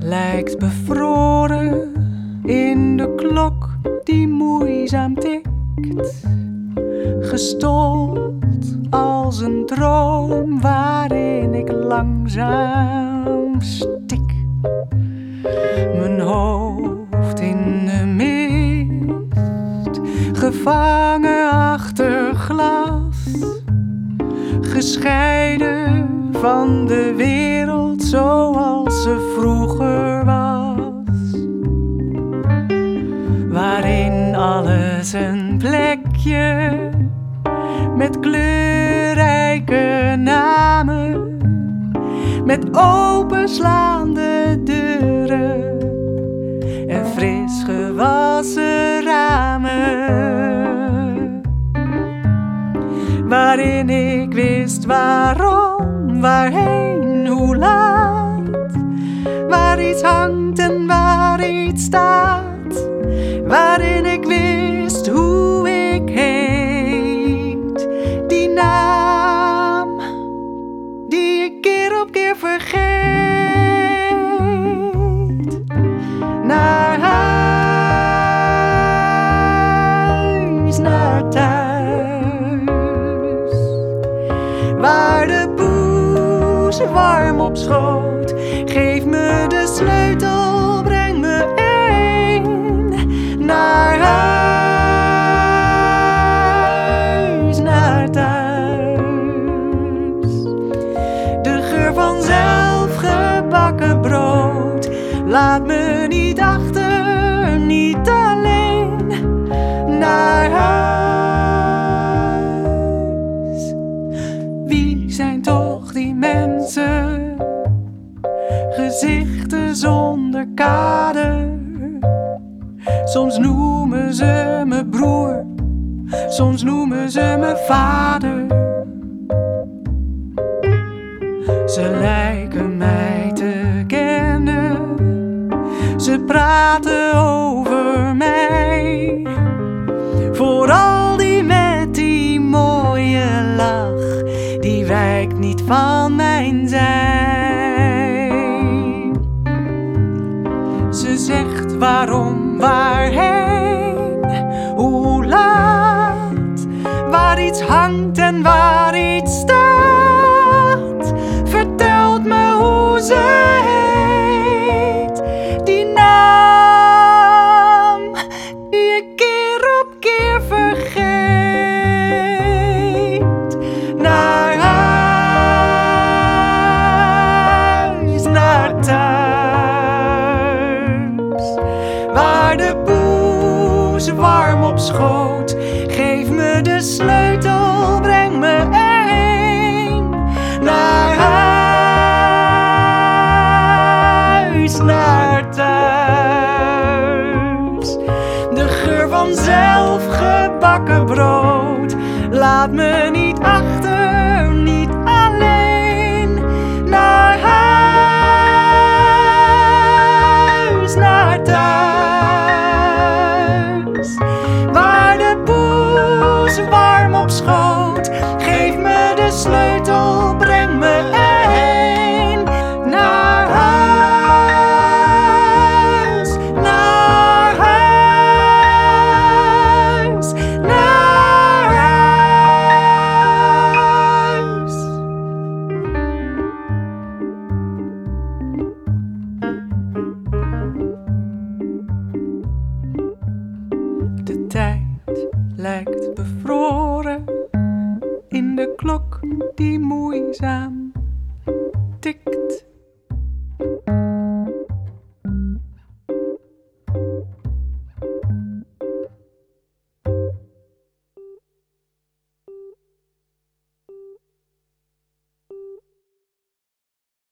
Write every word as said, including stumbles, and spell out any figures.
lijkt bevroren in de klok die moeizaam tikt, gestold als een droom waarin ik langzaam stik. Mijn hoofd in de mist, gevangen achter glas, gescheiden van de wereld zoals ze vroeger was, waarin alles een plekje met kleurrijke namen, met openslaande deuren en fris gewassen ramen, waarin ik wist waarom, waarheen, hoe laat, waar iets hangt en waar iets staat, waarin ik wist hoe ik heet, die naam die ik keer op keer vergeet. Naar huis, naar thuis, waar de poes warm op schoot. Geef me de sleutel, breng me heen. Naar huis, naar thuis. De geur van zelfgebakken brood laat me niet achter, niet alleen. Naar huis. Wie zijn toch die mensen? Gezichten zonder kader. Soms noemen ze me broer, soms noemen ze me vader. Ze lijken mij te kennen, ze praten over mij. Vooral die met die mooie lach, die wijkt niet van mijn zij. Ze zegt waarom, waarheen, hoe laat, waar iets hangt en waar iets staat. Vertelt me hoe ze heet, die naam die ik keer op keer vergeet. Naar huis, naar thuis, waar de poes warm op schoot. Geef me de sleutel, breng me heen. Naar huis, naar thuis. De geur van zelfgebakken brood laat me niet achter, niet alleen. Naar huis, naar thuis, waar de poes warm op schoot. Geef me de sleutel, breng me heen. Naar huis, naar huis, naar huis. De tijd lijkt bevroren in de klok die moeizaam tikt.